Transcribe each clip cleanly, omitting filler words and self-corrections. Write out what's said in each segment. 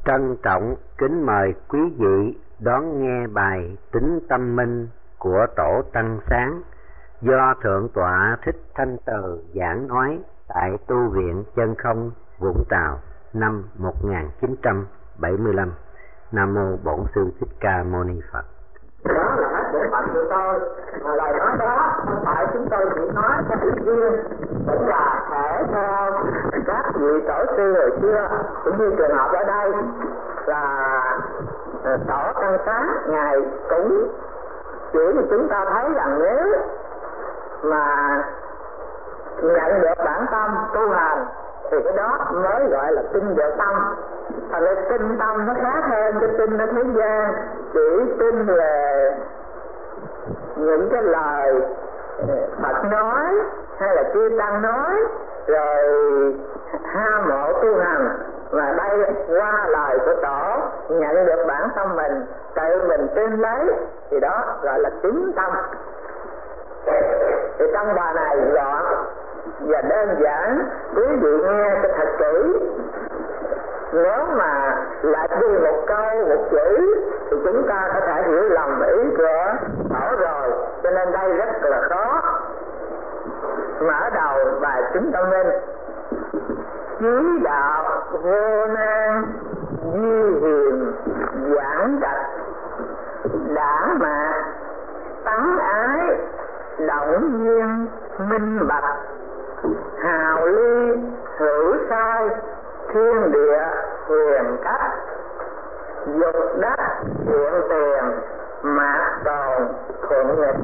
Trân trọng kính mời quý vị đón nghe bài Tính Tâm Minh của Tổ Tăng Sáng do Thượng tọa Thích Thanh Từ giảng nói tại Tu viện Chân Không, Vũng Tàu năm 1975. Nam mô Bổn Sư Thích Ca Mâu Ni Phật. Đó là hết bổn phận của tôi, mà lời nói đó không phải chúng tôi chỉ nói cho ý riêng, cũng là thể theo các vị tổ sư hồi xưa, cũng như trường hợp ở đây là Tổ Tăng Sáng ngài cũng chỉ cho chúng ta thấy rằng nếu mà nhận được bản tâm tu hành thì cái đó mới gọi là tin được tâm. Thành ra tin tâm nó khác hơn cái tin ở thế gian, chỉ tin về những cái lời Phật nói hay là chư Tăng nói rồi ham mộ tu hành, mà đây qua lời của Tổ nhận được bản tâm mình, tự mình tin lấy thì đó gọi là tín tâm. Thì trong bài này gọn và đơn giản, quý vị nghe cho thật kỹ. Nếu mà lại đi một câu một chữ thì chúng ta có thể hiểu lầm ý của Tổ rồi, cho nên đây rất là khó. Mở đầu bài Tính Tâm Minh: chí đạo vô nan di hiền giảng trạch, đảng mạc tấn ái động nhiên minh bạch, hào ly hữu sai thiên địa huyền cách, dục đắc hiện tiền mạc tồn thuận nghịch.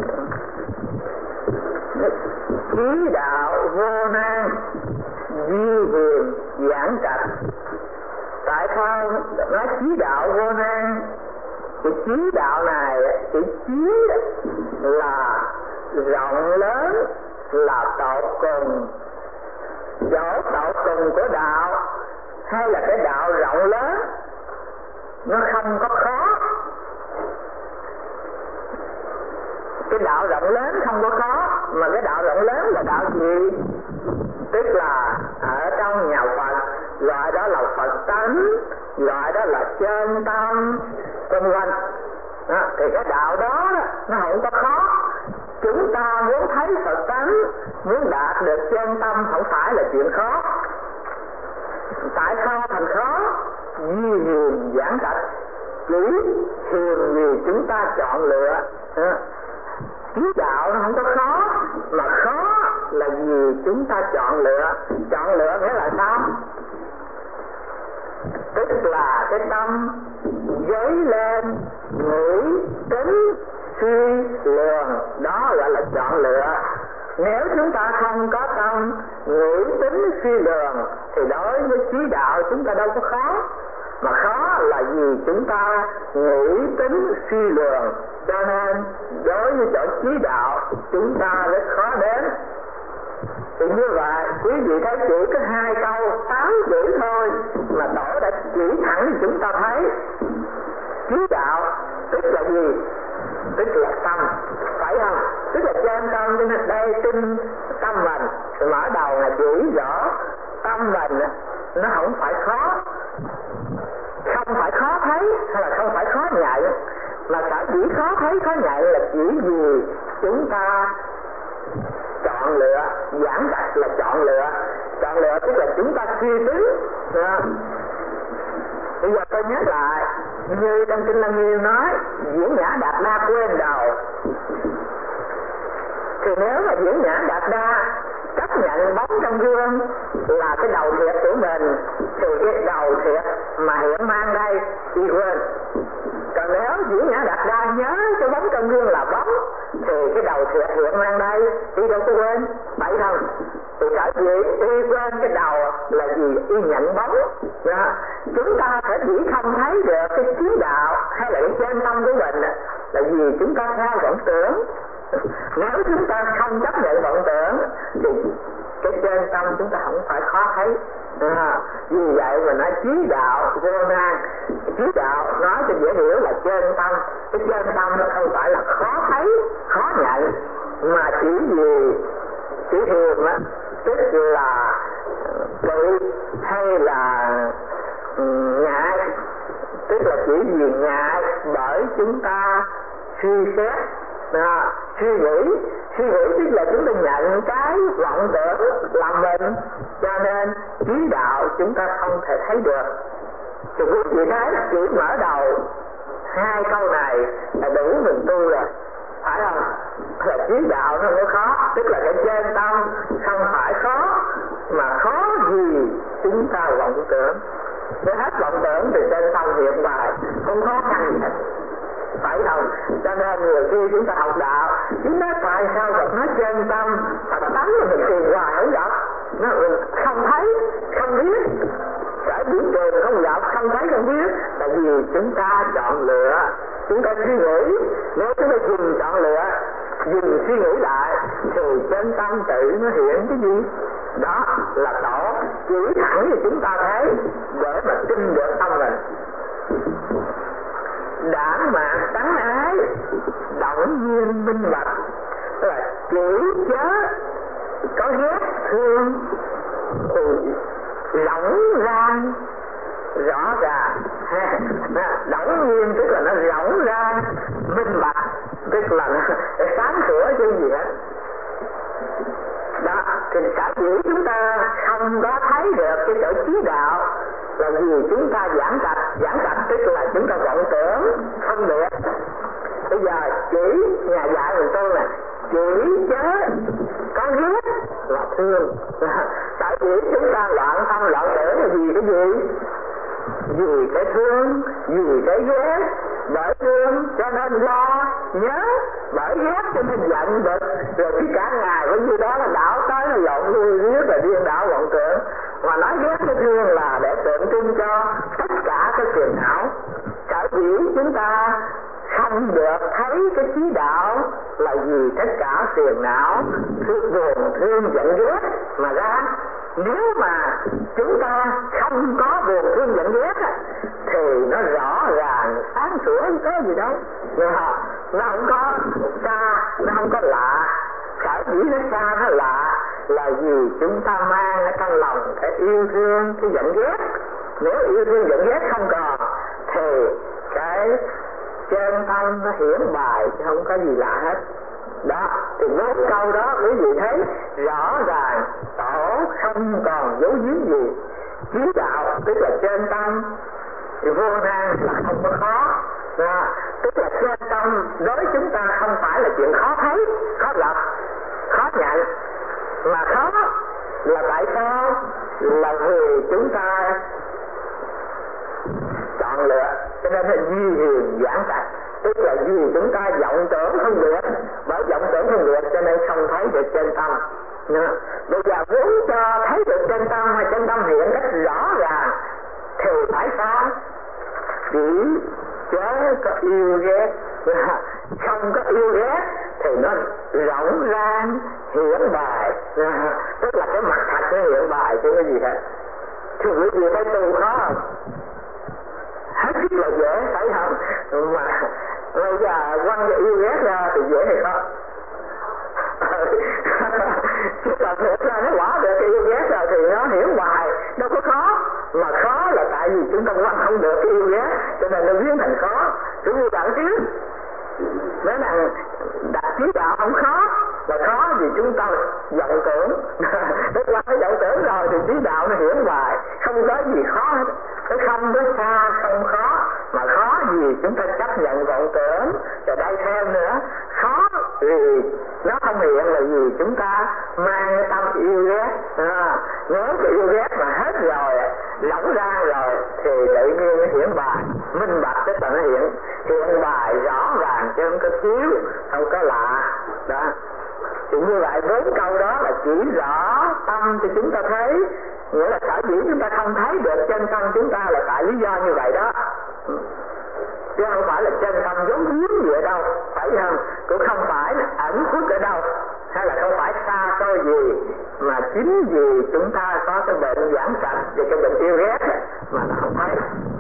Chí đạo vô nan di hiền giảng trạch. Tại sao nói chí đạo vô nan? Cái chí đạo này, cái chí là rộng lớn, là tột cùng. Chỗ tột cùng của đạo hay là cái đạo rộng lớn, nó không có khó. Cái đạo rộng lớn không có khó, mà cái đạo rộng lớn là đạo gì? Tức là ở trong nhà Phật gọi đó là Phật tánh, gọi đó là chân tâm, vân vân. Thì cái đạo đó nó không có khó. Chúng ta muốn thấy Phật tánh, muốn đạt được chân tâm không phải là chuyện khó. Tại sao thành khó? Di hiền giảng trạch. Chỉ hiền vì chúng ta chọn lựa. Chí đạo nó không có khó, mà khó là vì chúng ta chọn lựa. Chọn lựa nghĩa là sao? Tức là cái tâm dấy lên nghĩ tính suy lường, đó gọi là chọn lựa. Nếu chúng ta không có tâm nghĩ tính suy lường thì đối với chí đạo chúng ta đâu có khó. Mà khó là vì chúng ta nghĩ tính suy lường, cho nên đối với chỗ chí đạo chúng ta rất khó đến. Thì như vậy quý vị thấy chỉ có 2 câu 8 chữ thôi mà Tổ đã chỉ thẳng cho chúng ta thấy. Chí đạo tức là gì? Tức là tâm, phải không? Tức là chân tâm. Cho nên đây tin tâm mình, thì mở đầu là chỉ rõ tâm mình nó không phải khó, không phải khó thấy hay là không phải khó nhận, mà sở dĩ khó thấy khó nhận là chỉ vì chúng ta chọn lựa. Giảng trạch là chọn lựa. Chọn lựa tức là chúng ta suy tính. Bây giờ tôi nhớ lại như trong Kinh Lăng Nghiêm nói, Diễn Nhã Đạt Đa quên đầu. Thì nếu mà Diễn Nhã Đạt Đa chấp nhận bóng trong gương là cái đầu thiệt của mình, thì cái đầu thiệt mà hiện mang đây đi quên. Còn nếu Diễn Nhã Đạt Đa nhớ cái bóng trong gương là bóng, thì cái đầu thiệt hiện mang đây đi đâu có quên, phải không? Thì sở dĩ y quên cái đầu là vì y nhận bóng. Chúng ta phải chỉ không thấy được cái chí đạo hay là cái chân tâm của mình là vì chúng ta theo vọng tưởng. Nếu chúng ta không chấp nhận vọng tưởng thì cái chân tâm chúng ta không phải khó thấy. Vì vậy mà nói chí đạo vô nan. Chí đạo nói cho dễ hiểu là chân tâm. Cái chân tâm nó không phải là khó thấy, khó nhận, mà chỉ vì chỉ thiền á, tức là tự hay là ngại là chỉ vì ngại bởi chúng ta suy xét, suy nghĩ tức là chúng ta nhận cái vọng tưởng làm mình, cho nên trí đạo chúng ta không thể thấy được. Thì quý vị thấy chỉ mở đầu hai câu này là đủ mình tu rồi, phải không? Là trí đạo nó mới khó, tức là cái chân tâm không phải khó, mà khó gì chúng ta vọng tưởng. Nếu hết vọng tưởng thì chân tâm hiện bài, không khó khăn gì hết, phải không? Cho nên nhiều khi chúng ta học đạo, chúng ta tại sao Phật nói chân tâm, Phật tánh là mình tìm hoài không gặp, nó không thấy, không biết. Cả biển trường không gặp, không thấy không biết, là vì chúng ta chọn lựa, chúng ta suy nghĩ. Nếu chúng ta dừng chọn lựa, dừng suy nghĩ lại, thì chân tâm tự nó hiện cái gì? Đó là tổ chỉ thẳng thì chúng ta thấy để mà tin được tâm mình. Đảng mạc tánh ái, động nhiên minh bạch, là chỉ chớ có ghét thương thì rỗng rang rõ ràng. Đổng nhiên tức là nó rỗng ra, minh bạch tức là nó sáng sủa chứ gì hết. Đó, thì cả dĩ chúng ta không có thấy được cái chỗ trí đạo là vì chúng ta giảng trạch tức là chúng ta vọng tưởng không được. Bây giờ chỉ nhà dạy mình tôi là chỉ chớ có ghét là thương. Tại vì chúng ta loạn tâm loạn tưởng là vì cái gì? Vì cái thương, vì cái ghét. Bởi thương cho nên lo nhớ, bởi ghét cho nên giận bực, rồi cái cả ngày với như đó là đảo tới nó lộn lui riết là điên đảo vọng tưởng. Mà nói ghét cái thương là để tượng trưng cho tất cả cái phiền não. Sở dĩ chúng ta không được thấy cái trí đạo là vì tất cả phiền não, thương buồn, thương giận ghét mà ra. Nếu mà chúng ta không có buồn thương giận ghét thì nó rõ ràng sáng sủa, không có gì đâu. Nó không có xa, nó không có lạ. Sở dĩ nó xa, nó lạ là vì chúng ta mang ở trong lòng cái yêu thương, cái giận ghét. Nếu yêu thương giận ghét không còn thì cái chân tâm nó hiển bài chứ không có gì lạ hết. Đó, thì với câu đó quý vị thấy rõ ràng tổ không còn dấu giếm gì. Trí đạo tức là chân tâm thì vô nan là không có khó. Đó, tức là chân tâm đối với chúng ta không phải là chuyện khó thấy, khó gặp, khó nhận. Mà khó là tại sao? Là vì chúng ta chọn lựa, cho nên là duy hiền giảng trạch. Tức là vì chúng ta vọng tưởng không được, bởi vọng tưởng không được cho nên không thấy được chân tâm. Bây giờ muốn cho thấy được chân tâm hay chân tâm hiện rất rõ ràng thì phải sao? Chỉ chớ có yêu ghét, không có yêu ghét thì nó rộng ràng hiển bài. Tức là cái mặt thật nó hiển bài chứ cái gì hết. Thì quý vị thấy tu khó không? Hết sức là dễ, phải không? Mà bây giờ quăng cái yêu ghét ra thì dễ hay khó? Chứ là thiệt ra nó bỏ được cái yêu ghét rồi thì nó hiển bài, đâu có khó. Mà khó là tại vì chúng ta quăng không được cái yêu ghét, cho nên nó biến thành khó. Cứ như bạn trước nói rằng đặt trí đạo không khó, mà khó vì chúng ta vọng tưởng. Tức là cái vọng tưởng rồi thì trí đạo nó hiển bài, không có gì khó hết. Cái không có xa không khó, mà khó vì chúng ta chấp nhận vọng tưởng. Rồi đây thêm nữa, khó vì nó không hiện là vì chúng ta mang cái tâm yêu ghét. Nếu cái yêu ghét mà hết rồi, lỏng ra rồi thì tự nhiên nó hiển bài, minh bạch tức là nó hiện bài rõ ràng chứ không có thiếu, không có lạ. Đó. Thì như vậy 4 câu đó là chỉ rõ tâm thì chúng ta thấy. Nghĩa là sở dĩ chúng ta không thấy được chân tâm chúng ta là tại lý do như vậy đó. Chứ không phải là chân tâm giống giếm gì ở đâu, phải không? Cũng không phải là ẩn khuất ở đâu, hay là không phải xa xôi gì, mà chính vì chúng ta có cái bệnh giảng sạch về cái bệnh yêu ghét mà nó không thấy.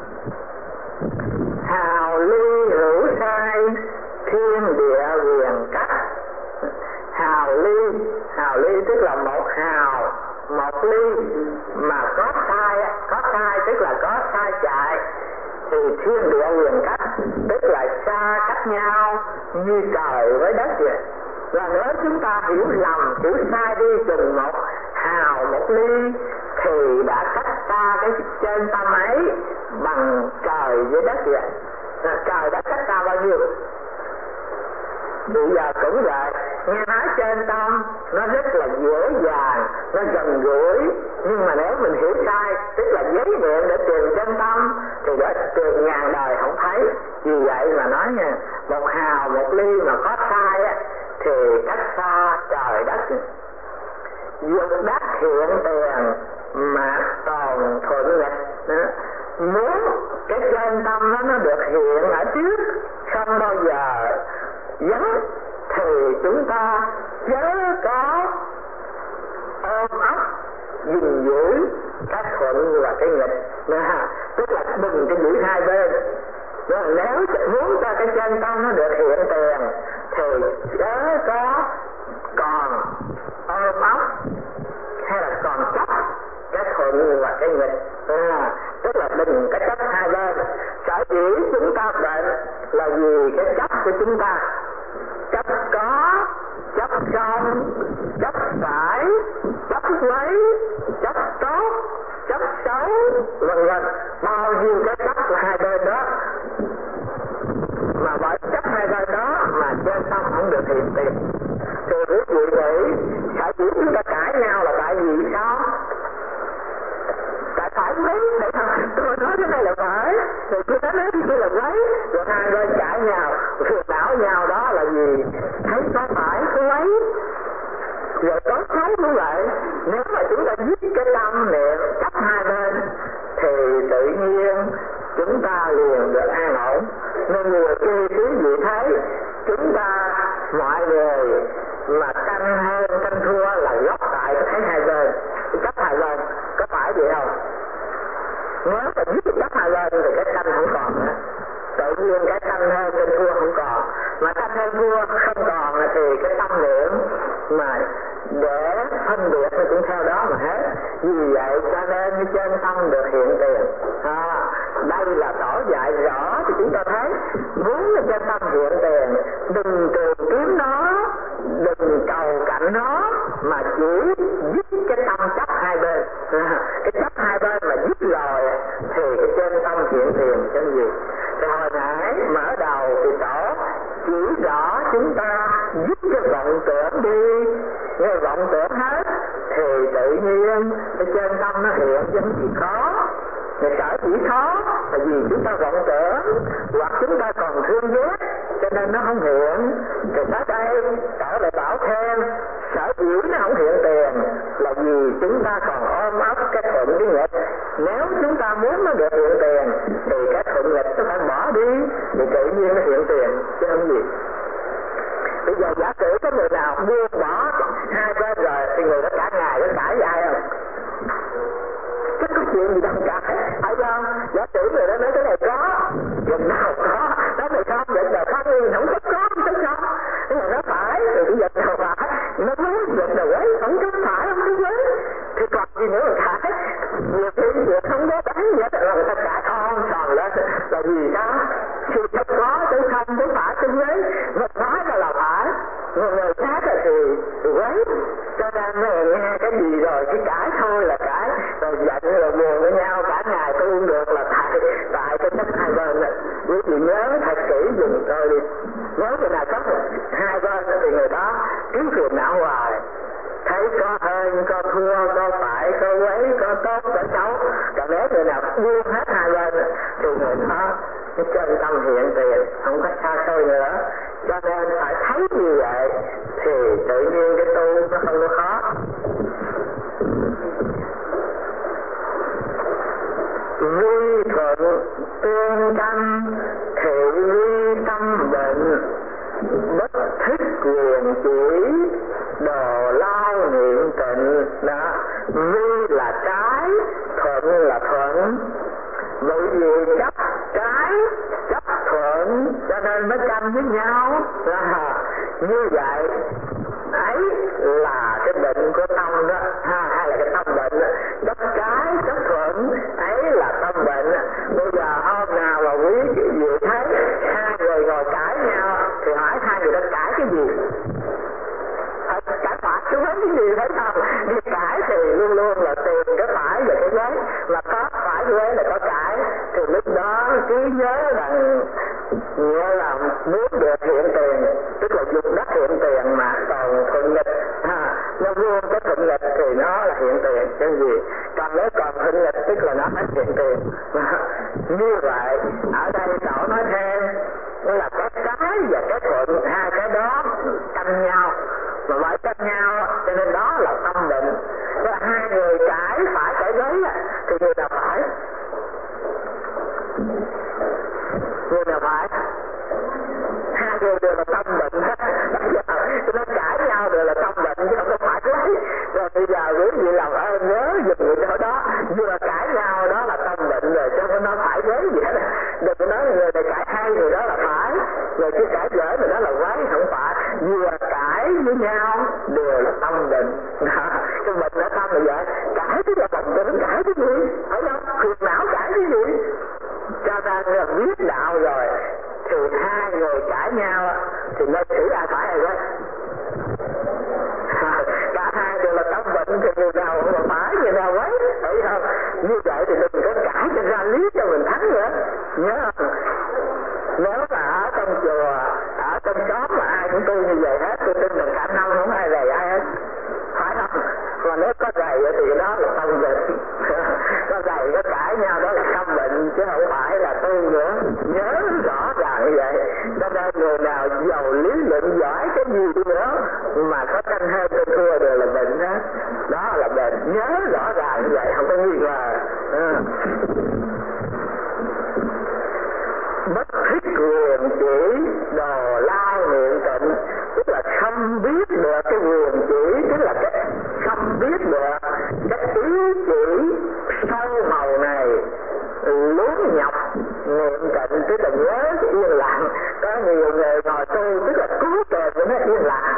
Hào ly hữu sai, thiên địa quyền cách. Hào ly tức là một hào, một ly mà có sai tức là có sai chạy. thì thiên địa liền cách, tức là xa cách nhau như trời với đất vậy. Và nếu chúng ta hiểu lầm, hiểu sai đi chừng một hào một ly thì đã cách xa cái chân tâm ấy bằng trời với đất vậy. Trời đã cách xa bao nhiêu? Bây giờ cũng vậy, nghe nói trên tâm nó rất là dễ dàng, nó gần gũi, nhưng mà nếu mình hiểu sai, tức là giấy niệm để tìm chân tâm thì đã tìm ngàn đời không thấy. Vì vậy mà nói nha, một hào một ly mà có sai á thì cách xa trời đất. Dục đắc hiện tiền mà tồn thuận nghịch. Muốn cái chân tâm nó được hiện ở trước, không bao giờ vắng, thì chúng ta chớ có ôm ấp gìn giữ cái thuận và cái nghịch. Tức là đừng cái giữ hai bên. Nếu muốn cho cái chân tâm nó được hiện tiền thì chớ có còn ôm ấp hay là còn chấp cái thuận và cái nghịch. Tức là đừng cái chấp hai bên. Sở dĩ chúng ta bệnh là vì cái chấp của chúng ta, chấp có, chấp không, chấp phải, chấp lấy, chấp tốt, chấp xấu, vân vân, bao nhiêu cái chấp của hai bên đó. Mà bởi chấp hai bên đó mà trên tâm không được hiện tiền. Thì quý vị nghĩ sở dĩ chúng ta cãi nhau là tại vì sao? Tại phải lấy, để tôi nói cái này là phải, rồi tôi nói cái kia là lấy, rồi hai bên cãi nhau, phiền não nhau đó là gì? Thấy có phải, có lấy, rồi có xấu cũng vậy. Nếu mà chúng ta dứt cái tâm niệm chấp hai bên thì tự nhiên chúng ta liền được an ổn. Nên nhiều khi quý vị thấy chúng ta mọi người mà tranh hơn tranh thua là gốc tại thấy hai bên, chấp hai bên, có phải vậy không? Nếu mà dứt chấp hai bên thì cái tranh không còn nữa, tự nhiên cái tranh hơn tranh thua không còn, mà tranh hơn thua không còn thì cái tâm niệm mà để phân biệt nó cũng theo đó mà hết. Vì vậy cho nên cái chân tâm được hiện tiền. Đây là tỏ dạy rõ thì chúng ta thấy muốn cái chân tâm hiện tiền, đừng tìm kiếm nó, đừng cầu cạnh nó, mà chỉ dứt cái tâm chấp hai bên. Cái chấp hai bên mà dứt rồi thì cái chân tâm hiện tiền cái gì? Thì hồi nãy mở đầu thì tổ chỉ rõ chúng ta dứt cái vọng tưởng đi, nghe vọng tưởng hết thì tự nhiên cái chân tâm nó hiện giống gì khó. Người sở chỉ khó là vì chúng ta vọng tưởng hoặc chúng ta còn thương ghét cho nên nó không hiện. Thì tới đây tổ lại bảo thêm sở dĩ nó không hiện tiền là vì chúng ta còn ôm ấp cái thuận cái nghịch. Nếu chúng ta muốn nó được hiện tiền thì cái thuận nghịch nó phải bỏ đi thì tự nhiên nó hiện tiền chứ không gì. Bây giờ giả sử có người nào buông bỏ hai bên rồi thì người đó cả ngày nó cãi với ai không? Chắc có chuyện gì đâu cãi, phải không? Giả sử người đó nói cái này có, chuyện nào có, nói này không, chuyện nào không, không có, tức không? Thế là nó phải, thì cái việc nào phải, nó muốn việc nào ấy, không có phải, không có ấy. Thì còn gì nữa mà cãi? Nhiều khi việc không có đánh gì hết là người ta cãi on tròn lên, là vì đó, thì thật có, chứ không, chứ phải, chứ ấy, mà nói là phải. Người khác thì quấy, cho nên nghe cái gì rồi cái cãi thôi là cãi, rồi giận rồi buồn với nhau cả ngày tôi uống được là tại cái chấp hai bên này. Quý vị nhớ thật kỹ dùng tôi đi, nếu người nào chấp hai bên thì người đó kiếm phiền não hoài, thấy có hơn, có thua, có phải, có quấy, có tốt, có xấu. Còn nếu người nào buông hết hai bên thì người đó cái chân tâm hiện tiền, không có xa xôi nữa. Cho nên phải thấy như vậy thì tự nhiên cái tu nó không có khó. Vi thuận tương căn thị vi tâm bệnh, bất thích quyền chỉ đồ lao niệm tịnh. Đó, vi là trái, thuận là thuận. Bởi vì chấp trái, chấp thuận cho nên mới tranh với nhau. Như vậy ấy là cái bệnh của tâm đó, hay là cái tâm bệnh đó. Chấp trái, chấp thuận ấy là tâm bệnh. Bây giờ hôm nào mà gì thấy không? Đi cãi thì luôn luôn là tìm cái phải và cái giấy, mà có phải giấy là có cãi, thì lúc đó trí nhớ rằng nghĩa là muốn được hiện tiền, tức là dùng đất hiện tiền mà còn thuận nghịch, nó vuông cái thuận nghịch thì nó là hiện tiền cái gì, còn nếu còn thuận nghịch tức là nó hết hiện tiền. Như vậy ở đây Tổ nói thêm là có cái và cái thuận, hai cái đó tranh nhau, mà bởi tranh nhau cho nên đó là tâm định. Và hai người cãi phải cãi giấy thì người nào phải? Người nào phải? Hai người đều là tâm định hết. Cho nên cãi nhau đều là tâm định chứ không có phải lấy. Rồi bây giờ quý vị lòng ơn nhớ dùng người chỗ đó, vừa cãi nhau đó là tâm định rồi, chứ không nói phải giấy gì hết. Đừng có nói người này cãi hay người đó là phải, rồi chứ cãi dở người đó là quấy, không phải. Vừa cãi với nhau đều là tâm định. Cái bệnh ở tâm là vậy, cãi tức là bệnh định, cãi cái gì? Phải không? Phiền não cãi cái gì? Cho nên là biết đạo rồi thì hai người cãi nhau thì nơi xử ai phải hay đó. Cả hai đều là tâm bệnh thì người nào cũng là phải, người nào quấy, thấy không? Như vậy thì đừng có cãi cho ra lý cho mình thắng nữa, nhớ không? Nếu mà ở trong chùa, ở trong xóm mà ai cũng tu như vậy hết, tôi tin rằng cả năm không ai rầy ai hết, phải không? Mà nếu có rầy thì đó là tâm bệnh. Có rầy có cãi nhau đó là tâm bệnh chứ không phải là tu nữa, nhớ rõ ràng như vậy. Cho nên người nào giàu lý luận giỏi cái gì đi nữa mà có tranh hơn tranh thua đều là bệnh đó, đó là bệnh, nhớ rõ ràng như vậy, không có nghi ngờ. Bất thích quyền chỉ đồ lao niệm tịnh, tức là không biết được cái quyền chỉ, tức là cái không biết được cái ý chỉ sâu màu này, luống nhọc niệm tịnh, tức là nhớ cái yên lặng. Có nhiều người ngồi tu tức là cứu kèm cho nó yên lặng,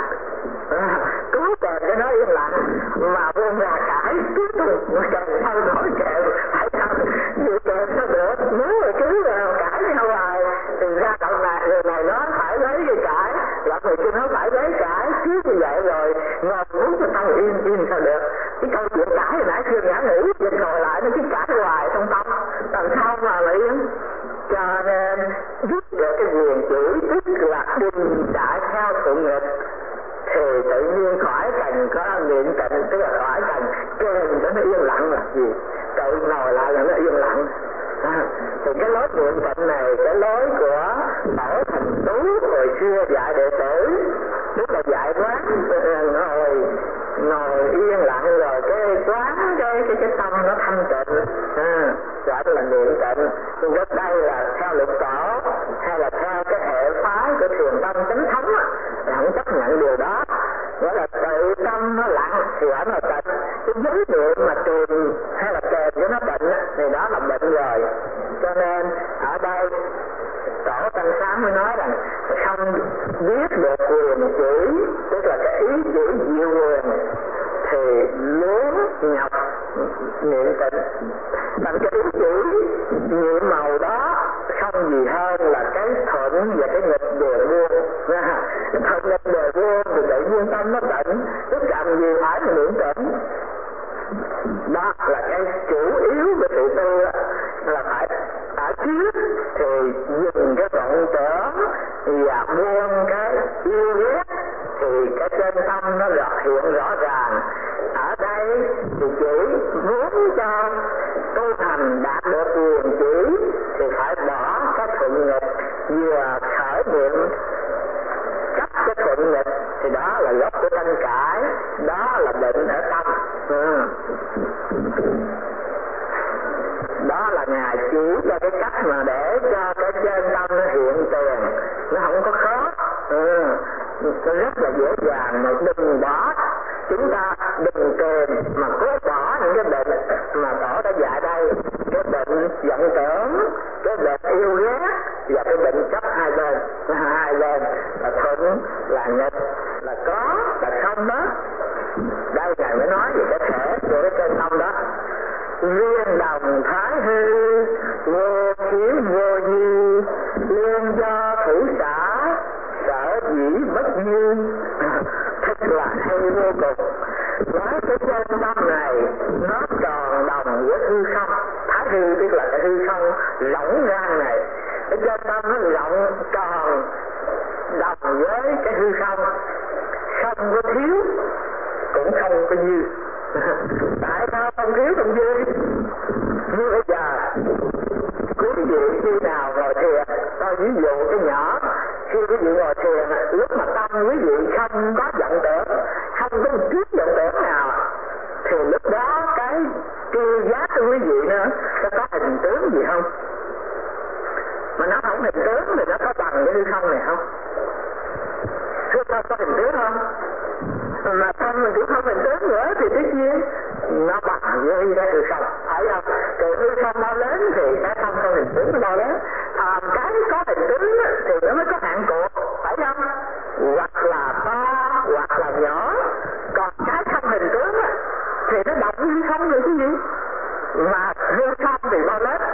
cứu kèm cho nó yên lặng, mà buông ra cãi tiếp tục kèm sao nổi kèm, phải không? Như kèm sao được, nếu mà cứ cãi nhau rồi thì ra cậu này người này nói phải lấy cái cãi, là người kia nói phải lấy cãi, cứ như vậy rồi ngồi muốn cho tâm yên sao được? Cái câu chuyện cãi hồi nãy khuyên ngã ngủ, giờ ngồi lại nó cứ cãi hoài trong tâm, làm sao mà yên? Cho nên giúp được cái quyền chỉ, tức là đừng chạy theo thuận nghịch, thì tự nhiên khỏi cần có niệm tịnh, tức là khỏi cần kèm cho nó yên lặng là gì, tự ngồi lại là nó yên lặng. Thì cái lối niệm tịnh này, cái lối của Tổ Thành Tú hồi xưa dạy đệ tử, tức là dạy quán ngồi yên lặng rồi cái quán cái tâm nó thanh tịnh, gọi là niệm tịnh. Nhưng rất đây là theo luật Tổ hay là theo cái hệ phái của Thiền Tông Chánh Thống là không chấp nhận điều đó. Nghĩa là tự tâm nó lặng thì ở nó tịnh, cái vấn niệm mà tìm hay là kèm cho nó tịnh thì đó là bệnh rồi. Cho nên ở đây Tổ Tăng Sám mới nói rằng không biết được quyền chỉ, tức là cái ý chỉ diệu quyền, thì luống nhọc niệm tịnh. Bằng cái ý chỉ nhiệm màu đó không gì hơn là cái thuận và cái nghịch đều buông. Cái thuận nghịch đều buông thì tự nhiên tâm nó tịnh, tức cần gì phải là niệm tịnh. Đó là cái chủ yếu của sự tu, là phải ở trước thì dừng cái vọng tưởng và buông cái yêu ghét, thì cái chân tâm nó hiện rõ ràng. Ở đây thì chỉ muốn cho tu hành đạt được quyền chỉ thì phải bỏ cái thuận nghịch, vừa khởi niệm chấp cái thuận nghịch thì đó là gốc của tranh cãi, đó là bệnh ở tâm. Đó là Ngài chỉ cho cái cách mà để cho cái chân tâm nó hiện tiền, nó không có khó, nó rất là dễ dàng. Mà đừng bỏ, chúng ta đừng kèm mà cố bỏ những cái bệnh mà Tổ đã dạy đây, cái bệnh vọng tưởng, cái bệnh yêu ghét và cái bệnh chấp hai bên là thuận là nghịch, là có là không đó. Đây Ngài mới nói về cái thể của cái chân tâm đó. Riêng đồng thái hư, vô kiếm vô nhi, liên do thủ xã, sở dĩ bất như. Thật là hay vô cùng. nói cái chân tâm này nó tròn đồng với hư không. Thái hư tức là cái hư không rỗng rang này, cái chân tâm nó rộng tròn đồng với cái hư không, không có thiếu cũng không có dư. Tại sao không thiếu không dư? Như bây giờ quý vị khi nào ngồi thiền, tôi ví dụ cái nhỏ, khi quý vị ngồi thiền, lúc mà tâm quý vị không có vọng tưởng, không có một chút vọng tưởng nào, thì lúc đó cái tri giác của quý vị nữa, nó có hình tướng gì không? Mà nó không hình tướng thì nó có bằng cái hư không này không? Hư không có hình tướng không? Mà tâm mình cũng không hình tướng nữa thì tất nhiên nó bằng với cái hư không, phải không? Thì hư không bao lớn thì cái không có hình tướng nó bao lớn. Cái có hình tướng thì nó mới có hạn cuộc, phải không? Hoặc là to hoặc là nhỏ. Còn cái không hình tướng thì nó động hư không rồi cái gì? Mà hư không thì bao lớn.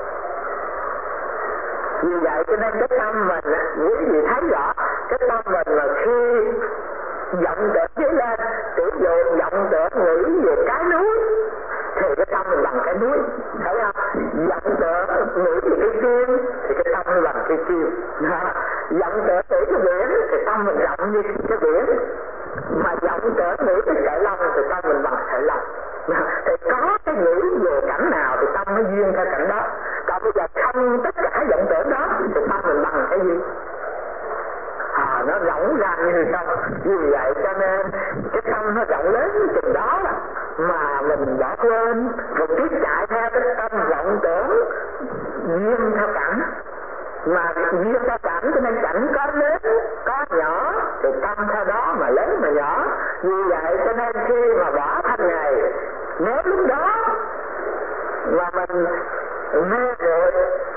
Vì vậy cho nên cái tâm mình, quý vị thấy rõ cái tâm mình là khi vọng tưởng dấy lên, ví dụ vọng tưởng nghĩ về cái núi thì cái tâm mình bằng cái núi, thấy không? Vọng tưởng nghĩ về cái kim thì cái tâm mình bằng cái kim. Vọng tưởng nghĩ cái biển thì tâm mình rộng như cái biển. Mà vọng tưởng nghĩ cái sợi lông thì tâm mình bằng sợi lông. Thì có cái nghĩ về cảnh nào thì tâm nó duyên theo cảnh đó. Còn bây giờ không tất cả vọng tưởng đó thì tâm mình bằng cái gì? Nó rộng ra như không. Vì vậy cho nên cái tâm nó rộng lớn chừng đó mà mình bỏ quên, một chút chạy theo cái tâm vọng tưởng duyên theo cảnh. Mà duyên theo cảnh cho nên cảnh có lớn có nhỏ thì tâm theo đó mà lớn mà nhỏ. Vì vậy cho nên khi mà bỏ thanh này, nếu lúc đó mà mình mê rồi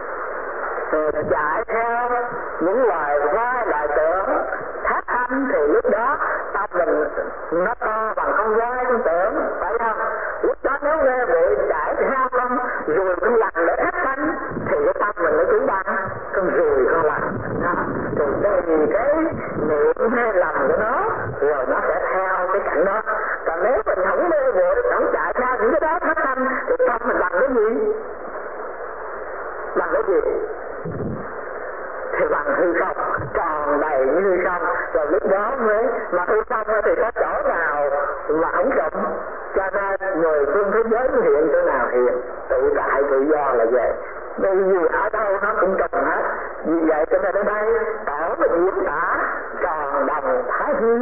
chạy theo những loài voi loài tưởng thác thanh thì lúc đó tâm mình nó to bằng con voi con tưởng, phải không? Lúc đó nếu nghe bụi chạy theo con ruồi con lằn để thác thanh thì cái tâm mình nó cũng bằng con ruồi con lằn. Thì vì cái niệm hay lầm của nó rồi nó sẽ theo cái cảnh đó. Còn nếu mình không mê bụi không chạy theo những cái đó thác thanh thì tâm mình bằng cái gì? Bằng cái gì? Thì bằng hư không, tròn đầy như hư không. Rồi lúc đó mới, mà hư không thì có chỗ nào mà không rộng. Cho nên người phương thế giới hiện chỗ nào hiện, tự tại tự do là vậy. Bởi vì ở đâu nó cũng tròn hết. Vì vậy cho nên ở đây tổ mình diễn tả tròn đồng thái hư,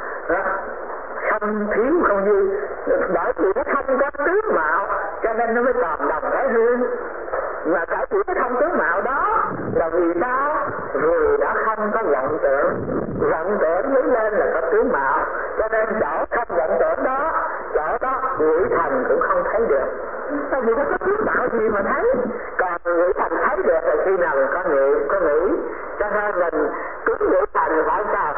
không thiếu không dư. Bởi vì nó không có tướng mạo cho nên nó mới tròn đồng thái hư. Mà cả chỉ cái không tướng mạo đó là vì sao? Vì đã không có vọng tưởng. Vọng tưởng mới lên là có tướng mạo. Cho nên chỗ không vọng tưởng đó, chỗ đó ngũ thành cũng không thấy được. Tại vì nó có tướng mạo gì mà thấy. Còn ngũ thành thấy được là khi nào mình có niệm, có nghĩ. Cho nên mình cúng ngũ thành phải sao?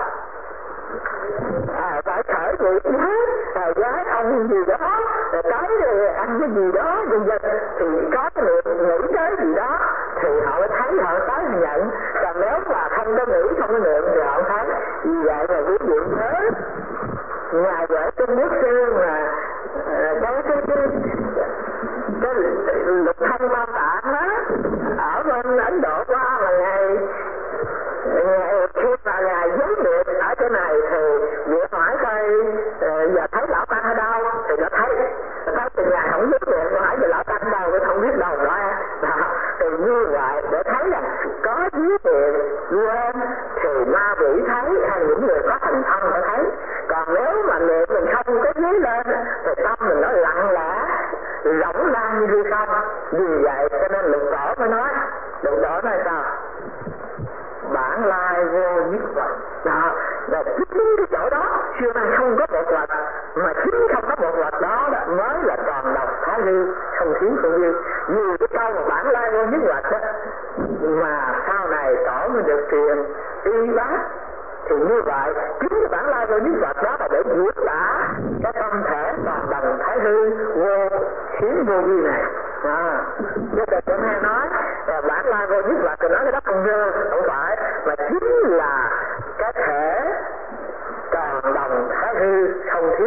Phải khởi việc hết, gái ông gì đó, tới ăn cái gì đó, vân vân, thì có cái niệm nghĩ tới gì đó thì họ mới thấy, họ tới nhận. Còn nếu mà không có nghĩ, không có niệm thì họ không thấy. Vì vậy là quý vị thế Ngài vợ Trung Quốc Sư mà cái lục thanh ma tạng á, ở bên Ấn Độ qua là ngày khi mà Ngài giới niệm ở chỗ này thì vừa hỏi coi giờ thấy lão tăng ở đâu thì nó thấy thì Ngài không biết niệm, nó hỏi về lão tăng đâu thì không biết đâu đó. Thì như vậy để thấy rằng có giới niệm lên thì ma quỷ thấy hay những người có thành thân phải thấy. Còn nếu mà niệm mình không có giới lên thì tâm mình nó lặng lẽ rỗng ra như hư không. Vì vậy cho nên lục tổ mới nói, lục tổ nói sao? Bản lai vô nhất vật. Là chính cái chỗ đó xưa nay không có một vật, mà chính không có một vật đó mới là tròn độc thái hư, không thiếu không dư. Vì cái câu mà bản lai vô nhất vật đó mà sau này tổ mới được truyền y bác. Thì như vậy chính cái bản lai vô nhất vật đó là để diễn tả cái tâm thể tròn đồng thái hư vô khiến vô vi này. Như vậy chúng hay nói bản lai vô nhất vật thì nói cái đó không dơ, không phải, mà chính là cái thể tròn đồng thái hư không thiếu không dư.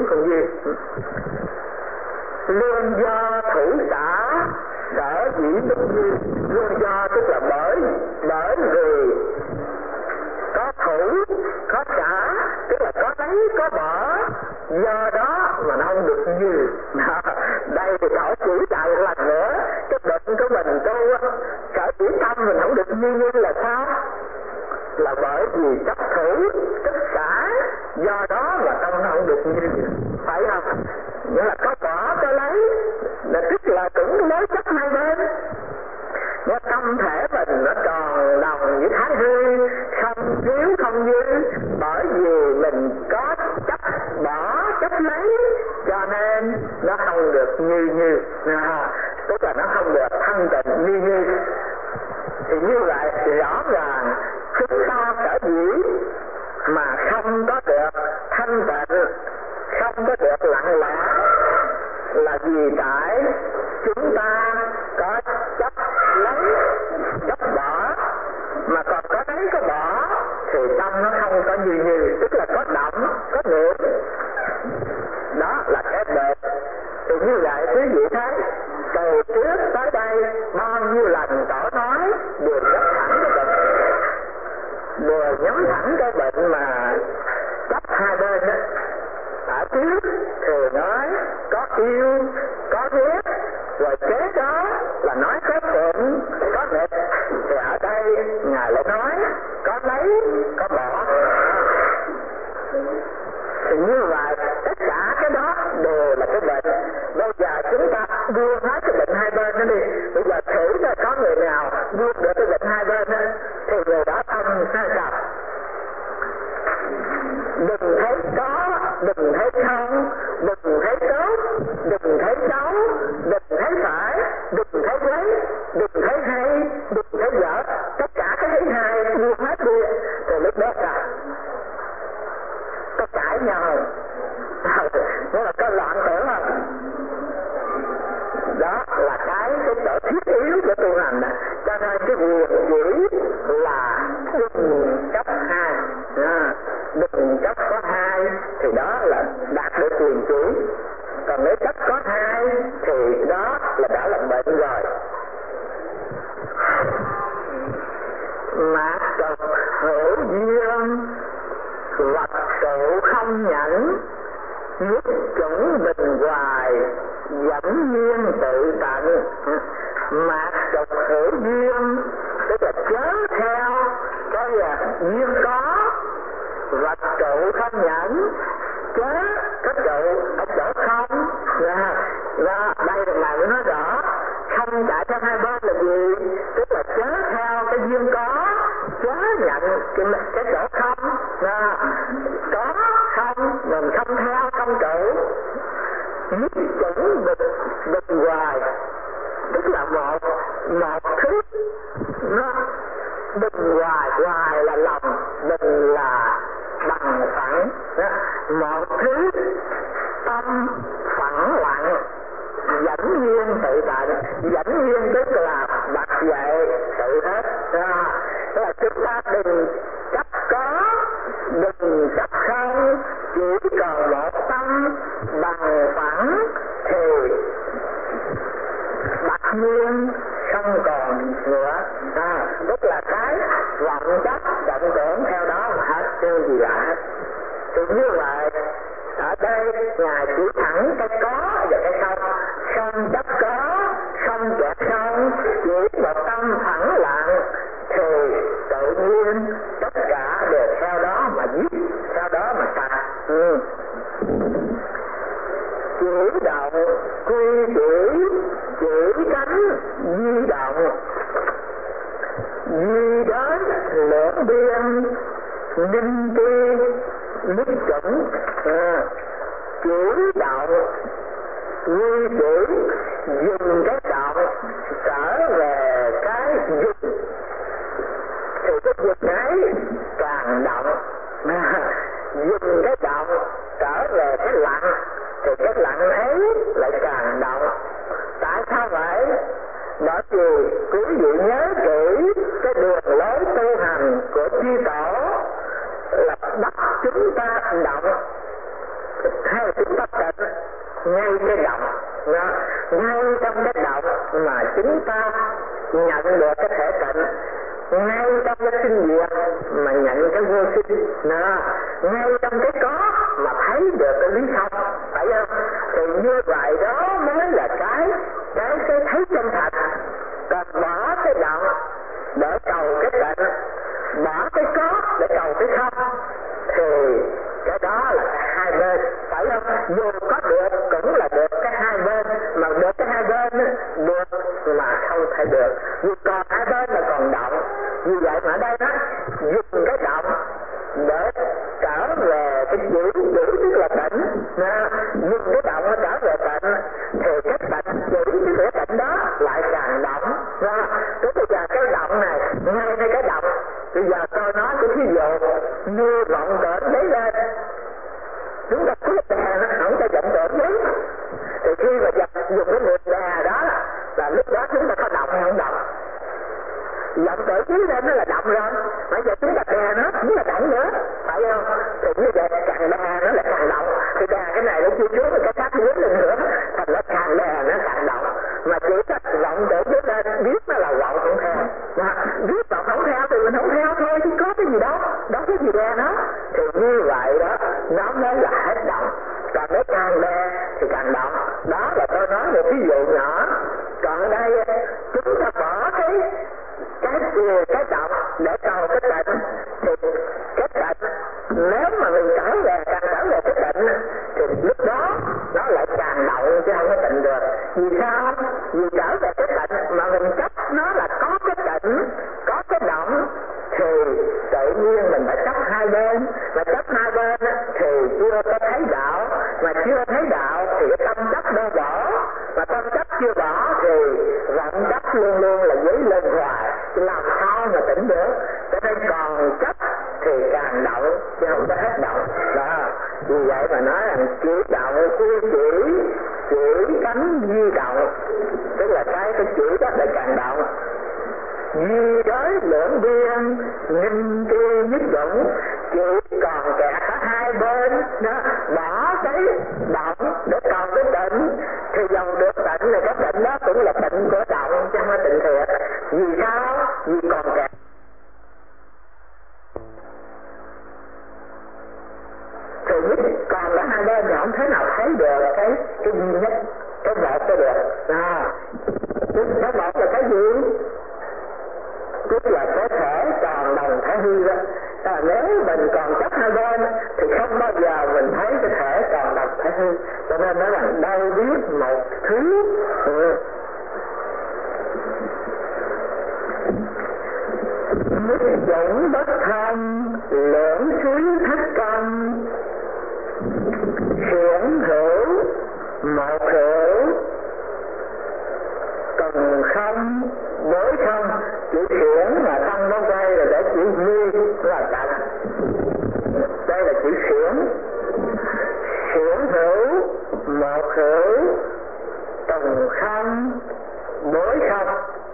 Lương do thủ xã sở dĩ bất như. Lương do tức là bởi vì có thủ có xã, tức là có lấy có bỏ, do đó mà nó không được như. Đây thì họ chỉ lại một lần nữa cái bệnh của mình tu sở dĩ tâm mình không được như là sao? Là bởi vì chấp thủ chấp xã, do đó mà tâm nó không được như, phải không? Nghĩa là có bỏ có lấy, là tức là cũng lấy chấp hai bên. Nó tâm thể mình nó tròn đồng với thái hư, không thiếu không dư, bởi vì mình có chấp bỏ chấp lấy, cho nên nó không được như. Tức là nó không được thanh tịnh như. Thì như vậy rõ ràng chúng ta sở dĩ mà không có được thanh tịnh, không có được lặng lẽ, là vì tại chúng ta có chấp lấy chấp bỏ, mà còn có lấy có bỏ thì tâm nó không có như, tức là có động có niệm. Đó là cái bệnh. Thì như vậy quý vị thấy từ trước tới đây bao nhiêu lần Tổ nói đều nhắm thẳng cái bệnh, đều nhắm thẳng cái bệnh mà chấp hai bên đó. Ở trước thì nói có yêu có ghét, rồi kế đó là nói có thuận có nghịch, thì ở đây ngài lại nói có lấy có bỏ. Thì như vậy tất cả cái đó đều là cái bệnh. Bây giờ chúng ta buông hết cái bệnh hai bên đó đi. Bây giờ thử cho có người nào buông được cái bệnh hai bên đó, thì người đó tâm sai sập. Đừng thấy có, đừng thấy không, đừng thấy tốt, đừng thấy xấu, đừng thấy phải, đừng thấy lấy, đừng thấy hay, đừng thấy dở. Tất cả cái thấy hai buông hết đi, rồi lúc đó là có cãi nhau. Nó là có loạn tưởng không? Đó là cái chỗ thiết yếu của tu hành đó. Cho nên cái việc chỉ là đừng chấp hai, đừng chấp có hai thì đó là đạt được quyền chỉ. Còn nếu chấp có hai thì đó là đã là bệnh rồi. Mạc độc hữu duyên, vật tụ không nhẫn, nhất chuẩn bình hoài, dẫn nhiên tự tận. Mạc độc hữu duyên tức là chớ theo cái duyên có, vật trụ không nhẫn, chớ cái trụ ở chỗ không. Đây là mới nói rõ không chạy theo hai bên là gì, tức là chớ theo cái duyên có, chớ nhận cái chỗ không. Có không mình không theo không trụ, nhất chuẩn bình hoài, tức là một thứ nó bình hoài, hoài là lòng, bình là bằng phẳng. Một thứ tâm phẳng lặng, dẫn nhiên tự tại. Dẫn nhiên tức là bật dậy tự hết. Tức là chúng ta đừng chấp có, đừng chấp không, chỉ còn một tâm bằng phẳng thì bật nhiên không còn nữa. Tức là cái vọng chấp vọng tưởng theo đó mà hết, chưa gì lạ hết. Thì như vậy ở đây ngài chỉ thẳng cái có và cái không, không chấp có, không chấp không, chỉ một tâm thẳng lặng thì tự nhiên tất cả đều theo đó mà giết, theo đó mà sạch. Chỉ động quy chỉ cánh di động, di đến lưỡng biên ninh ti mức chuẩn. Chỉ động quy chỉ dùng cái động trở về cái dùng, thì cái dùng ấy càng động. Dùng cái động trở về cái lặng thì cái lặng ấy lại càng động. Tại sao vậy? Bởi vì quý vị nhớ kỹ cái đường lối tu hành của chư tổ là bắt chúng ta động theo chúng ta cần ngay cái động đó, ngay trong cái động mà chúng ta nhận được cái thể tịnh, ngay trong cái sinh diệt mà nhận cái vô sinh đó, ngay trong cái có mà thấy được cái lý không, phải không? Thì như vậy đó mới là cái thấy chân thật. Còn bỏ cái động để cầu cái tịnh, bỏ cái có để cầu cái không, thì cái đó là hai bên, phải không? Dù có được cũng là được cái hai bên, mà được cái hai bên được mà không thể được, vì còn hai bên là còn động. Vì vậy mà ở đây đó dùng cái động để trở về cái giữ tức là tịnh, dùng cái động để trở về tịnh, thì cái tịnh giữ cái tịnh đó lại càng động. Tức bây giờ cái động này ngay đây cái động, bây giờ tôi nói cái ví dụ như vọng tưởng lấy lên, chúng ta cứ đè nó không cho vọng tưởng lấy, thì khi mà dùng cái niệm đè đó là lúc đó chúng ta có động hay không động? Vọng tưởng dưới lên nó là động rồi, bây giờ chúng ta đè nó cũng là động nữa, phải không? Thì như vậy càng đè nó là càng động, thì đè cái này nó chưa trước cái khác dưới lên nữa, thành nó càng đè nó càng động. Mà chỉ có vọng tưởng dưới lên biết nó là vọng không theo, biết vọng không theo thì mình không theo thôi, chứ có cái gì đâu, đó cái gì đè nó, thì như vậy đó nó mới là hết động. Còn nếu càng đè thì càng động, đó là tôi nói một ví dụ nhỏ. Còn ở đây chúng ta bỏ cái động để cầu cái tịnh, thì cái tịnh nếu mà mình trở về càng trở về cái tịnh thì lúc đó nó lại càng động chứ không có tịnh được. Vì sao? Vì trở về cái tịnh mà mình chấp nó là có cái tịnh, có cái động, thì tự nhiên mình phải chấp hai bên, mà chấp hai bên thì chưa có thấy đạo, mà chưa thấy đạo thì cái tâm chấp đâu bỏ, mà tâm chấp chưa bỏ thì vọng chấp luôn luôn là dấy lên hoài, làm sao mà tỉnh được. Cho nên còn chấp thì càng động chứ không có hết động đó. Vì vậy mà nói rằng chỉ động khuyên chỉ cánh di động, tức là cái chỉ đó là càng động. Di đới lưỡng biên nghìn tri nhất dũng, chỉ còn kẹt ở hai bên đó, bỏ cái động để còn cái tịnh, thì dòng được tịnh này, cái tịnh đó cũng là tịnh của động chứ không phải tịnh thiệt. Vì sao? Vì còn kẹt. Thì nhất còn ở hai bên thì không thể nào thấy được cái duy nhất, cái một cái được. Cái một là cái gì? Tức là cái thể còn đồng thể hư đó. Nếu mình còn chấp hai bên thì không bao giờ mình thấy cái thể còn đồng thể hư. Cho nên nó là đâu biết một thứ. Nhất dũng bất thông, lưỡng suối thất công, xiển hữu một hữu, cần không đối không. Chữ xiển mà không có đây là để chữ duy là tận, đây là chữ xiển. Xiển hữu một hữu, cần không đối không.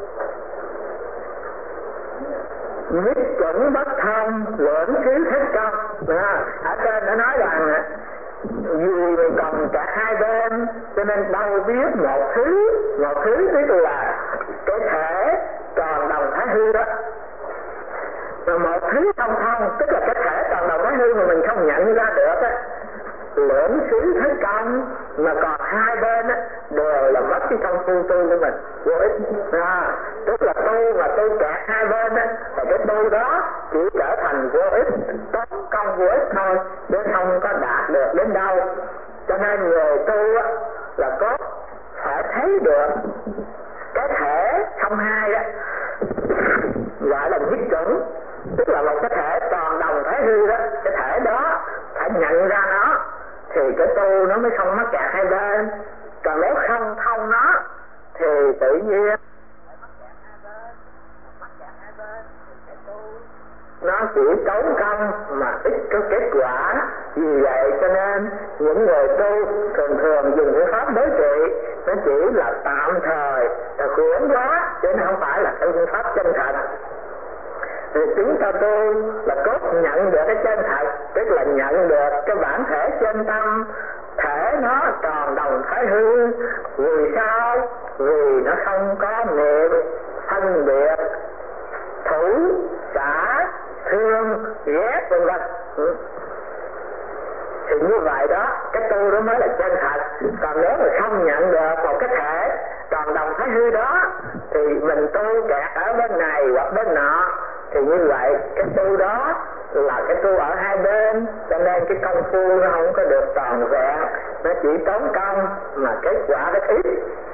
Nhất chuẩn bất thông, lưỡng xứ thích công. Ở trên nó nói rằng vì còn cả hai bên cho nên đâu biết một thứ tức là cái thể còn đồng thái hư đó, rồi một thứ không thông tức là cái thể còn đồng thái hư mà mình không nhận ra được á. Lưỡng xứ thích công mà còn hai bên á đều là mất cái công phu tu của mình, vô ích. Tức là tu mà tu kẹt hai bên á, và cái tu đó chỉ trở thành vô ích, tốn công vô ích thôi, chứ không có đạt được đến đâu. Cho nên người tu á là có phải thấy được cái thể không hai đó, gọi là nhất chuẩn, tức là một cái thể còn đồng thể hư đó. Cái thể đó phải nhận ra nó thì cái tu nó mới không mắc kẹt hai bên. Còn nếu không thông nó thì tự nhiên nó chỉ tốn công mà ít có kết quả. Vì vậy cho nên những người tu thường dùng phương pháp đối trị nó chỉ là tạm thời, là khuyển quá chứ nó không phải là cái phương pháp chân thật. Thì chúng ta tu là cốt nhận được cái chân thật, tức là nhận được cái bản thể chân tâm, thể thể nó tròn đồng thái hư. Vì sao? Vì nó không có niệm phân biệt thủ xả thương ghét vân vân. Thì như vậy đó, cái tu đó mới là chân thật. Còn nếu mà không nhận được một cái thể tròn đồng thái hư đó thì mình tu kẹt ở bên này hoặc bên nọ, thì như vậy cái tu đó là cái tu ở hai bên, cho nên cái công phu nó không có được toàn vẹn, nó chỉ tốn công mà kết quả rất ít.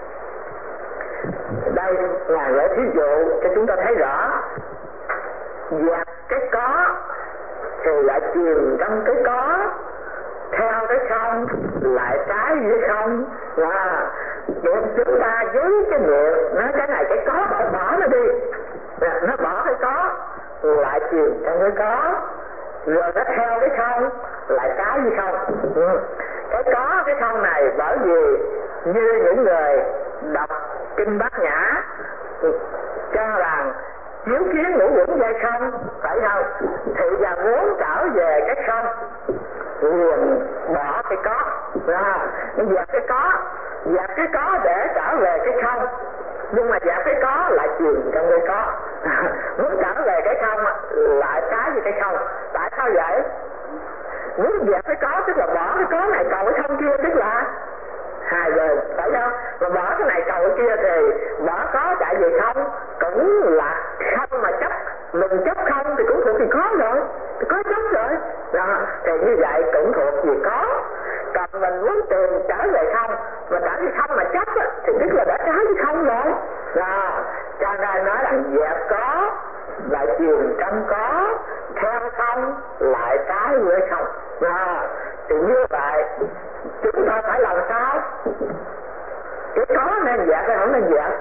Đây là lấy thí dụ cho chúng ta thấy rõ, dẹp cái có thì lại chìm trong cái có, theo cái không lại trái với không. Là chúng ta với cái miệng nói cái này cái có, phải bỏ nó đi, nó bỏ cái có lại chìm trong cái có, rồi nó theo cái không lại trái với không. Cái có cái không này, bởi vì như những người đọc kinh Bát Nhã cho rằng chiếu kiến ngũ uẩn giai không, phải không? Thì giờ muốn trở về cái không, liền bỏ cái có, dẹp cái có để trở về cái không, nhưng mà dẹp cái có lại chìm trong cái có. Muốn trở về cái không lại trái với cái không. Tại sao vậy? Muốn dẹp cái có tức là bỏ cái có này cầu cái không kia, tức là hai bên, phải không? Mà bỏ cái này cầu cái kia thì bỏ có chạy về không cũng là không, mà chấp mình chấp không thì cũng thuộc về có rồi, thì có chấp rồi đó, thì như vậy cũng thuộc về có. Còn mình muốn tìm trở về không, mà trở về không mà chấp á, thì tức là đã trái với không rồi đó. Cho nên nói là dẹp có lại chìm trong có, theo không lại trái với không đó. Thì như vậy chúng ta phải làm sao? Cái có nên dẹp hay không nên dẹp?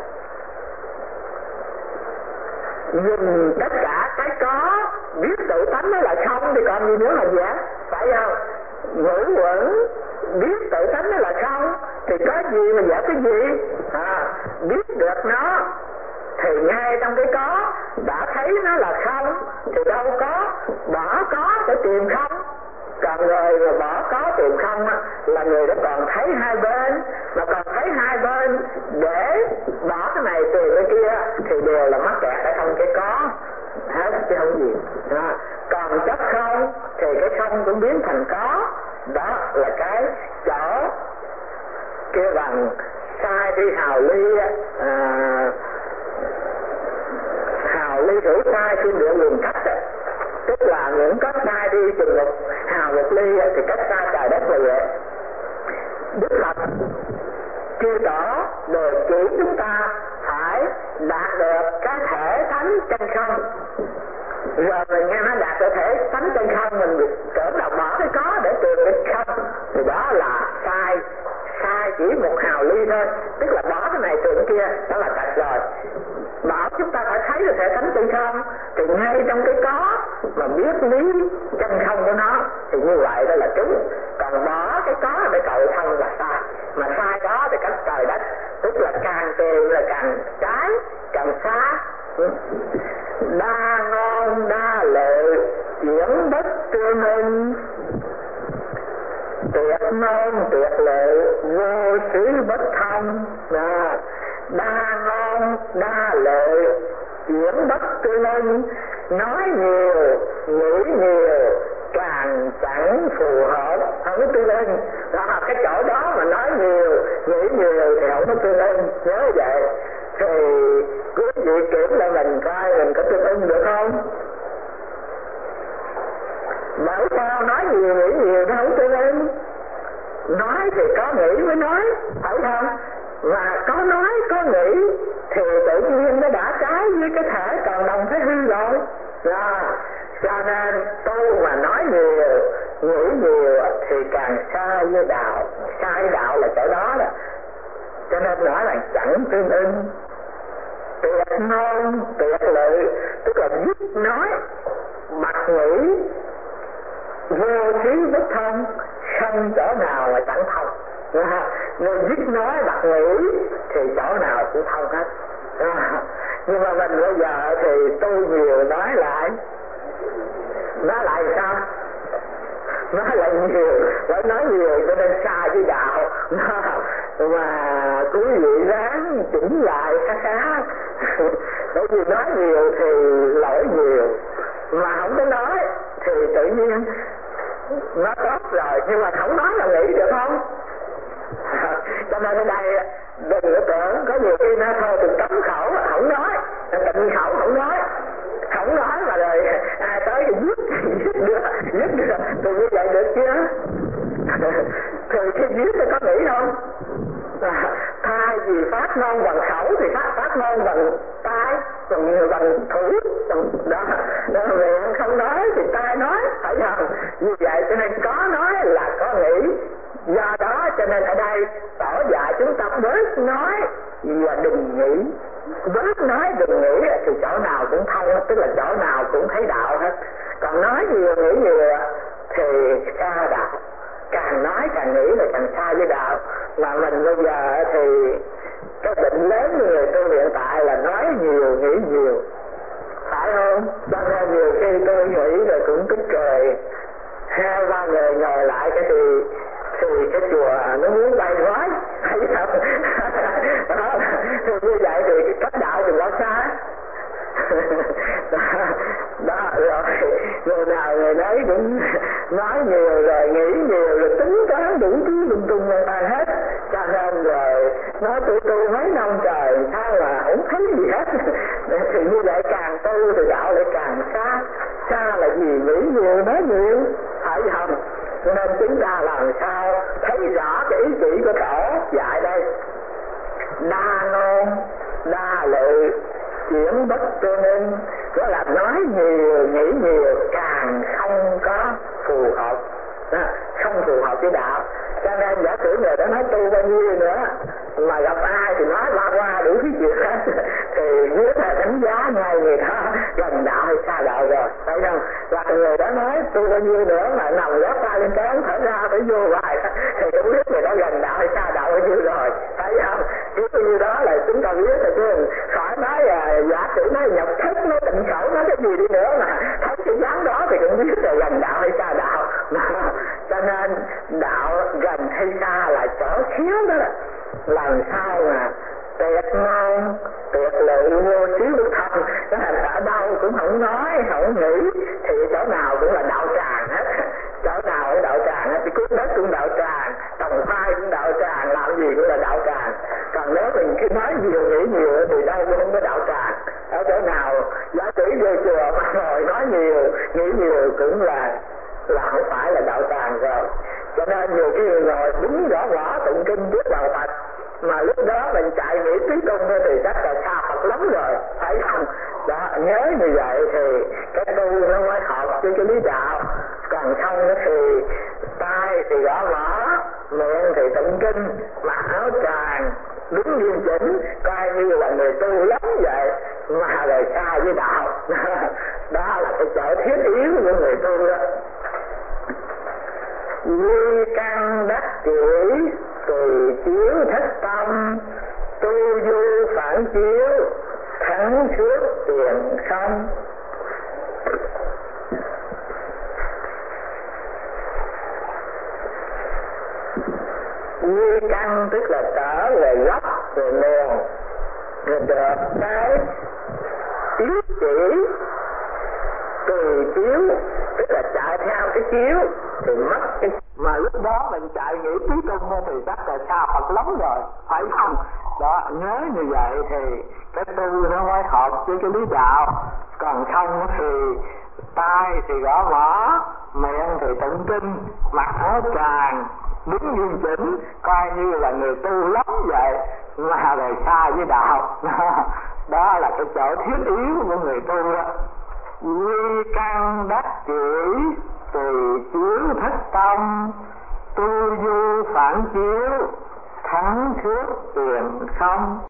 Nhìn tất cả cái có, biết tự tánh nó là không thì còn gì nữa mà dẹp, phải không? Ngũ uẩn biết tự tánh nó là không thì có gì mà dẹp cái gì? Biết được nó thì ngay trong cái có đã thấy nó là không, thì đâu có bỏ có để tìm không. Còn người mà bỏ có tìm không á, là người đó còn thấy hai bên, mà còn thấy hai bên để bỏ cái này tìm cái kia thì đều là mắc kẹt ở trong cái có hết chứ không gì. Còn chấp không thì cái không cũng biến thành có. Đó là cái chỗ kêu bằng sai đi hào ly, hào ly thử sai trên đường luồng cách đó. Tức là những cách sai đi chừng một hào một ly thì cách xa trời đất là vậy. Đức Phật chưa tỏ đề chỉ chúng ta phải đạt được cái thể thánh chân không. Rồi mình nghe nó đạt được thể thánh chân không, mình cỡ nào bỏ cái có để tìm cái không, thì đó là sai. Sai chỉ một hào ly thôi, tức là bỏ cái này tìm cái kia, đó là trật rồi. Bảo chúng ta phải thấy được thể thánh chân không thì ngay trong cái có mà biết lý chân không của nó thì như vậy đó là trúng. Còn bỏ cái có để cầu không là sai, mà sai đó thì cách trời đất, tức là càng tìm là càng trái càng xa. Đa ngon đa lệ chuyển bất tương ưng, tuyệt ngon tuyệt lệ vô xứ bất thông. Đa ngon đa lệ chuyển bất tương ưng, nói nhiều nghĩ nhiều càng chẳng phù hợp, không có tương ưng. Đó, cái chỗ đó mà nói nhiều nghĩ nhiều thì không có tương ưng, nhớ vậy. Thì quý vị kiểm lại mình coi mình có tương ưng được không? Bởi sao nói nhiều nghĩ nhiều nó không tương ưng? Nói thì có nghĩ mới nói, phải không? Và có nói có nghĩ thì tự nhiên nó đã trái với cái thể còn đồng thái hư rồi. Cho nên tu mà nói nhiều nghĩ nhiều thì càng xa với đạo. Sai đạo là chỗ đó đó. Cho nên nói là chẳng tương ưng. Tuyệt ngôn tuyệt lệ, tức là dứt nói bạch nghĩ, vô thí bất thông, không chỗ nào mà chẳng thông. Người dứt nói bạch nghĩ thì chỗ nào cũng thông hết. Nhưng mà mình bây giờ thì tu nhiều nói lại sao? Nói lại nhiều Bởi nói nhiều cho nên xa với đạo. Mà quý vị ráng chỉnh lại khá. Bởi vì nói nhiều thì lỗi nhiều, mà không có nói thì tự nhiên nó tốt rồi, nhưng mà không nói là nghĩ được không? Cho nên ở đây đừng có tưởng có nhiều khi nó thôi đừng cấm khẩu không nói, tịnh khẩu không nói mà rồi ai tới thì giết đưa thì như vậy được chứ? Thì khi giết thì có nghĩ không? Thay vì phát ngôn bằng khẩu thì phát ngôn bằng tay, bằng thủ, đó miệng không nói thì tay nói, phải không? Như vậy cho nên có nói là có nghĩ. Do đó cho nên ở đây tổ dạy chúng ta bớt nói và đừng nghĩ. Bớt nói đừng nghĩ thì chỗ nào cũng thông, tức là chỗ nào cũng thấy đạo hết. Còn nói nhiều nghĩ nhiều thì xa đạo. Càng nói càng nghĩ là càng xa với đạo. Mà mình bây giờ thì cái bệnh lớn của người tu hiện tại là nói nhiều nghĩ nhiều, phải không? Cho nên nhiều khi tôi nghĩ rồi cũng tức cười. 2-3 người ngồi lại cái thì cái chùa nó muốn bay gói, thấy không? Thì như vậy thì cách đạo đừng có xa. Đó rồi người nào người nấy cũng nói nhiều rồi nghĩ nhiều rồi tính toán đủ thứ lung tung người ta hết. Cho nên rồi nói tôi mấy năm trời sao mà không thấy gì hết. Thì như vậy càng tu thì đạo lại càng xa. Xa là gì? Nghĩ nhiều nói nhiều, phải không? Nên chúng ta làm sao thấy rõ cái ý chỉ của tổ dạy đây: đa ngôn đa lự chuyển bất tương ưng. Đó là nói nhiều nghĩ nhiều càng không có phù hợp, không phù hợp với đạo. Cho nên giả sử người đó nói tu bao nhiêu nữa mà gặp ai thì nói qua đủ thứ chuyện hết thì biết là đánh giá ngay người đó gần đạo hay xa đạo rồi, phải không? Và người đó nói tu bao nhiêu nữa mà nằm gót tay lên trán thở ra phải vô hoài thì cũng biết người đó gần đạo hay xa đạo bao nhiêu rồi, phải không? Chứ như đó là chúng ta biết rồi chứ khỏi nói giả sử nói nhập thức, nói tịnh khẩu, nói cái gì đi nữa mà thấy cái dáng đó thì cũng biết là gần đạo hay xa đạo. Cho nên đạo gần hay xa là chỗ thiếu đó, làm sao mà tuyệt ngôn tuyệt lự vô xíu được thông. Cái là ở đâu cũng không nói không nghĩ thì chỗ nào cũng là đạo tràng hết. Chỗ nào cũng đạo tràng hết, thì cuốn đất cũng đạo tràng, trồng khoai cũng đạo tràng, làm gì cũng là đạo tràng. Còn nếu mình khi nói nhiều nghĩ nhiều thì đâu cũng không có đạo tràng. Ở chỗ nào giả sử vô chùa mà ngồi nói nhiều nghĩ nhiều cũng là không phải là đạo tràng rồi. Cho nên nhiều khi ngồi đúng rõ tụng kinh biết đầu Phật mà lúc đó mình chạy nghĩ tí tung thì chắc là xa Phật lắm rồi, phải không? Đó, nhớ như vậy thì cái tu nó mới hợp với cái lý đạo. Còn không thì tay thì gõ mõ, miệng thì tụng kinh, mặc áo tràng, đứng nghiêm chỉnh, coi như là người tu lắm vậy mà rồi xa với đạo. Đó là cái chỗ thiết yếu của người tu đó. Duy căn đắc chỉ tùy chiếu thất tâm, tu du phản chiếu thắng suốt tiền không. Duy căn tức là trở về gốc về nguồn, rồi được cái chiếu chỉ tùy chiếu, tức là chạy theo cái chiếu thì mất cái, mà lúc đó mình chạy nghĩ tí tung thì chắc là xa Phật lắm rồi, phải không? Đó, nhớ như vậy thì cái tu nó mới hợp với cái lý đạo. Còn không thì tay thì gõ mõ, miệng thì tụng kinh, mặc áo tràng, đứng nghiêm chỉnh, coi như là người tu lắm vậy mà rồi xa với đạo. Đó là cái chỗ thiết yếu của người tu đó. Duy căn đắc chỉ tùy chiếu thất tâm, tu du phản chiếu thắng suốt tiền không.